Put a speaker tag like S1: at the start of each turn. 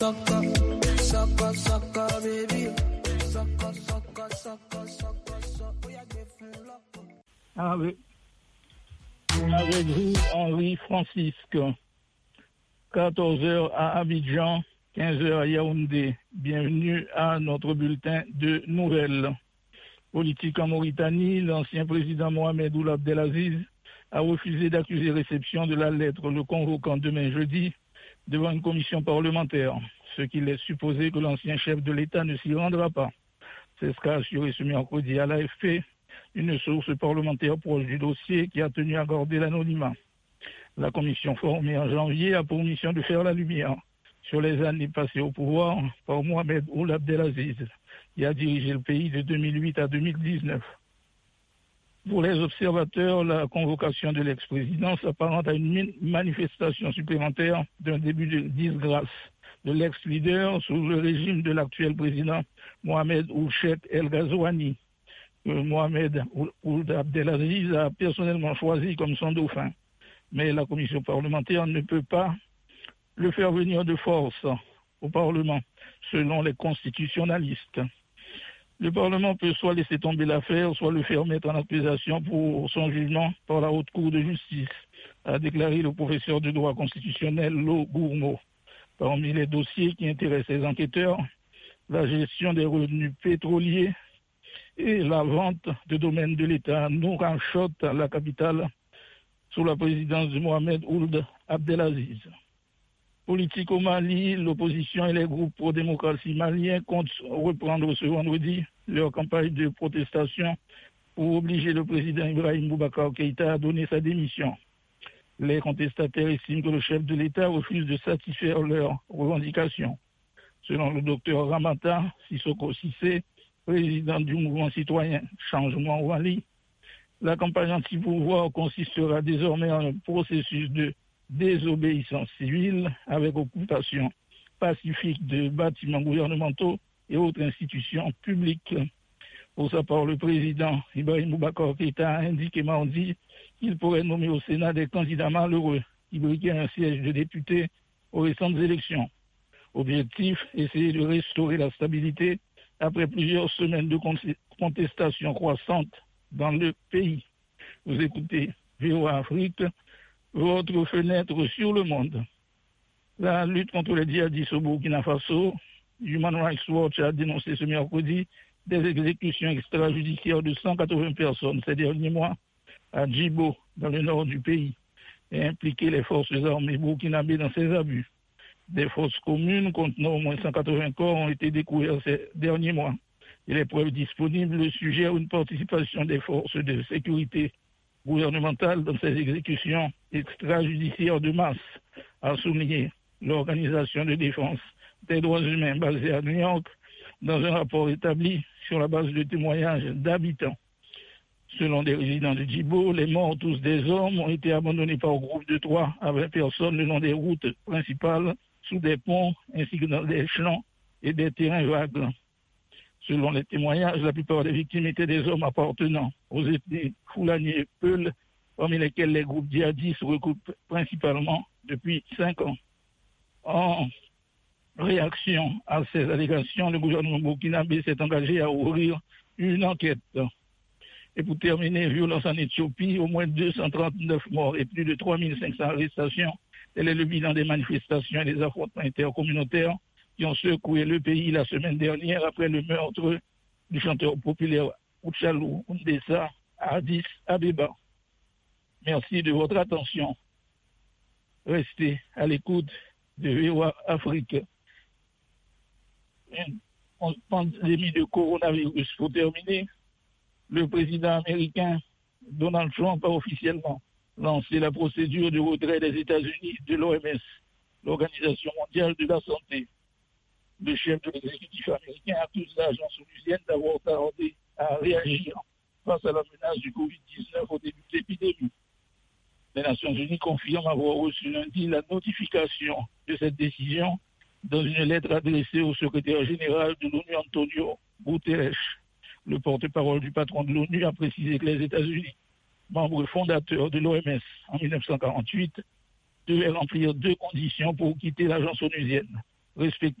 S1: Avec vous, Henri Francisque, 14h à Abidjan, 15h à Yaoundé. Bienvenue à notre bulletin de nouvelles. Politique en Mauritanie, l'ancien président Mohamed Ould Abdelaziz a refusé d'accuser réception de la lettre le convoquant demain jeudi devant une commission parlementaire, ce qui laisse supposer que l'ancien chef de l'État ne s'y rendra pas. C'est ce qu'a assuré ce mercredi à l'AFP une source parlementaire proche du dossier qui a tenu à garder l'anonymat. La commission formée en janvier a pour mission de faire la lumière sur les années passées au pouvoir par Mohamed Ould Abdelaziz, qui a dirigé le pays de 2008 à 2019. Pour les observateurs, la convocation de l'ex-président s'apparente à une manifestation supplémentaire d'un début de disgrâce de l'ex-leader sous le régime de l'actuel président Mohamed Ould Cheikh El Ghazouani, que Mohamed Ould Abdelaziz a personnellement choisi comme son dauphin. Mais la commission parlementaire ne peut pas le faire venir de force au Parlement, selon les constitutionnalistes. Le Parlement peut soit laisser tomber l'affaire, soit le faire mettre en accusation pour son jugement par la Haute Cour de justice, a déclaré le professeur de droit constitutionnel Lo Gourmaud. Parmi les dossiers qui intéressent les enquêteurs, la gestion des revenus pétroliers et la vente de domaines de l'État Nouakchott, la capitale, sous la présidence de Mohamed Ould Abdelaziz. Politique au Mali, l'opposition et les groupes pro-démocratie maliens comptent reprendre ce vendredi leur campagne de protestation pour obliger le président Ibrahim Boubacar Keïta à donner sa démission. Les contestataires estiment que le chef de l'État refuse de satisfaire leurs revendications. Selon le docteur Ramata Sissoko Cissé, président du mouvement citoyen Changement au Mali, la campagne anti-pouvoir consistera désormais en un processus de désobéissance civile avec occupation pacifique de bâtiments gouvernementaux et autres institutions publiques. Pour sa part, le président Ibrahim Boubacar Keïta a indiqué mardi qu'il pourrait nommer au Sénat des candidats malheureux qui briquaient un siège de député aux récentes élections. Objectif, essayer de restaurer la stabilité après plusieurs semaines de contestation croissante dans le pays. Vous écoutez VOA Afrique, votre fenêtre sur le monde. La lutte contre les djihadistes au Burkina Faso, Human Rights Watch a dénoncé ce mercredi des exécutions extrajudiciaires de 180 personnes ces derniers mois à Djibo, dans le nord du pays, et impliqué les forces armées burkinabées dans ces abus. Des fosses communes contenant au moins 180 corps ont été découvertes ces derniers mois. Et les preuves disponibles suggèrent une participation des forces de sécurité gouvernementales dans ces exécutions extrajudiciaires de masse, a souligné l'Organisation de défense des droits humains basée à New York dans un rapport établi sur la base de témoignages d'habitants. Selon des résidents de Djibo, les morts, tous des hommes, ont été abandonnés par groupe de 3 à 20 personnes le long des routes principales, sous des ponts, ainsi que dans des champs et des terrains vagues. Selon les témoignages, la plupart des victimes étaient des hommes appartenant aux ethnies Fulani et Peul, parmi lesquels les groupes djihadistes recoupent principalement depuis 5 ans. En réaction à ces allégations, le gouvernement burkinabé s'est engagé à ouvrir une enquête. Et pour terminer, violence en Éthiopie, au moins 239 morts et plus de 3500 arrestations. Tel est le bilan des manifestations et des affrontements intercommunautaires qui ont secoué le pays la semaine dernière après le meurtre du chanteur populaire Oudjalou Ndessa à Addis Abeba. Merci de votre attention. Restez à l'écoute de VOA Afrique. Une pandémie de coronavirus. Pour terminer, le président américain Donald Trump a officiellement lancé la procédure de retrait des États-Unis de l'OMS, l'Organisation mondiale de la santé. Le chef de l'exécutif américain accuse l'agence onusienne d'avoir tardé à réagir face à la menace du Covid-19 au début de l'épidémie. Les Nations Unies confirment avoir reçu lundi la notification de cette décision dans une lettre adressée au secrétaire général de l'ONU, Antonio Guterres. Le porte-parole du patron de l'ONU a précisé que les États-Unis, membres fondateurs de l'OMS en 1948, devaient remplir 2 conditions pour quitter l'agence onusienne. respecter